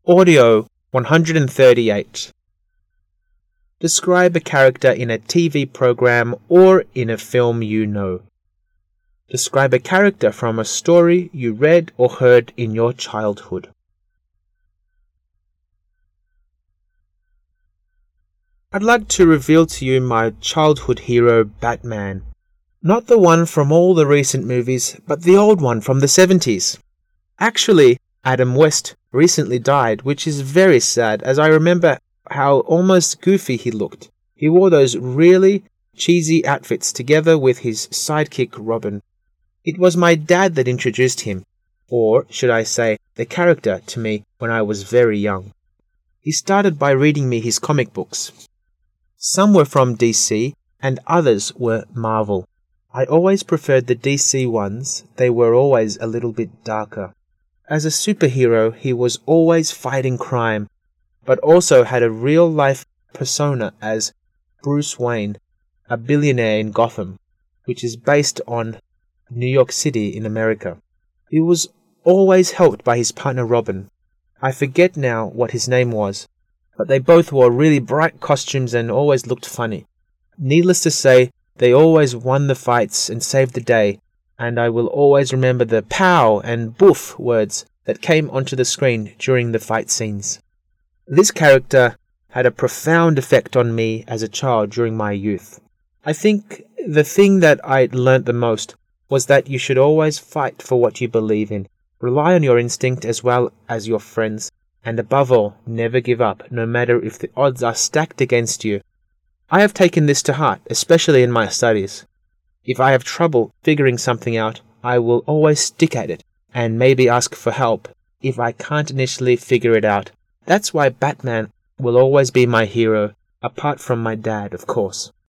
Audio 138. Describe a character in a TV program or in a film you know. Describe a character from a story you read or heard in your childhood. I'd like to reveal to you my childhood hero, Batman. Not the one from all the recent movies, but the old one from the 70s. Actually, Adam West recently died, which is very sad, as I remember how almost goofy he looked. He wore those really cheesy outfits together with his sidekick Robin. It was my dad that introduced him, or should I say, the character, to me when I was very young. He started by reading me his comic books. Some were from DC, and others were Marvel. I always preferred the DC ones. They were always a little bit darker. As a superhero, he was always fighting crime, but also had a real-life persona as Bruce Wayne, a billionaire in Gotham, which is based on New York City in America. He was always helped by his partner Robin. I forget now what his name was, but they both wore really bright costumes and always looked funny. Needless to say, they always won the fights and saved the day, and I will always remember the pow and boof words that came onto the screen during the fight scenes. This character had a profound effect on me as a child during my youth. I think the thing that I learnt the most was that you should always fight for what you believe in, rely on your instinct as well as your friends, and above all, never give up, no matter if the odds are stacked against you. I have taken this to heart, especially in my studies. If I have trouble figuring something out, I will always stick at it, and maybe ask for help if I can't initially figure it out. That's why Batman will always be my hero, apart from my dad, of course.